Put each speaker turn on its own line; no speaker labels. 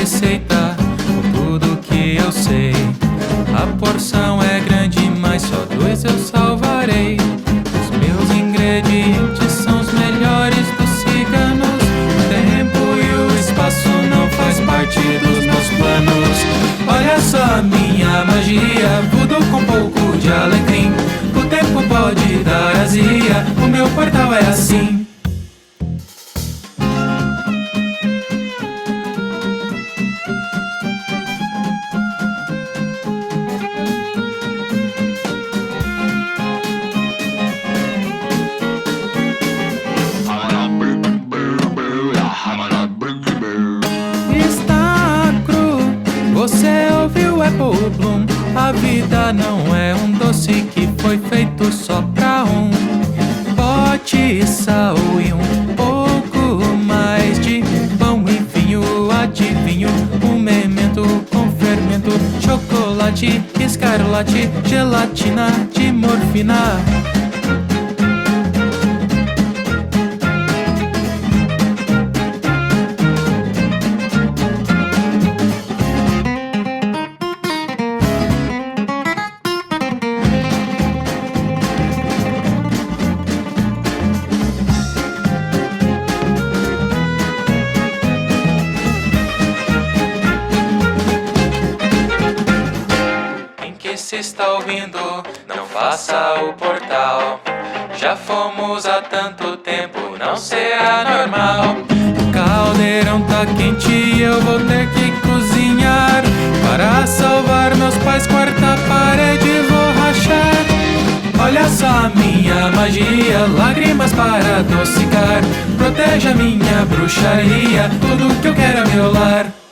receita com tudo que eu sei. A porção é grande, mas só dois eu salvarei. Os meus ingredientes são os melhores dos ciganos. O tempo e o espaço não faz parte dos meus planos. Olha só a minha magia, voodoo com pouco de alecrim. O tempo pode dar azia, o meu portal é assim. Está cru, você ouviu Apple Bloom? A vida não é um doce que foi feito só pra um. Pote, sal e um pouco mais de pão e vinho. Adivinho, um memento com fermento. Chocolate, escarlate, gelatina de morfina. Se está ouvindo, não faça o portal. Já fomos há tanto tempo, não será normal. O caldeirão tá quente e eu vou ter que cozinhar. Para salvar meus pais, quarta parede vou rachar. Olha só a minha magia, lágrimas para adocicar. Proteja minha bruxaria, tudo que eu quero é meu lar.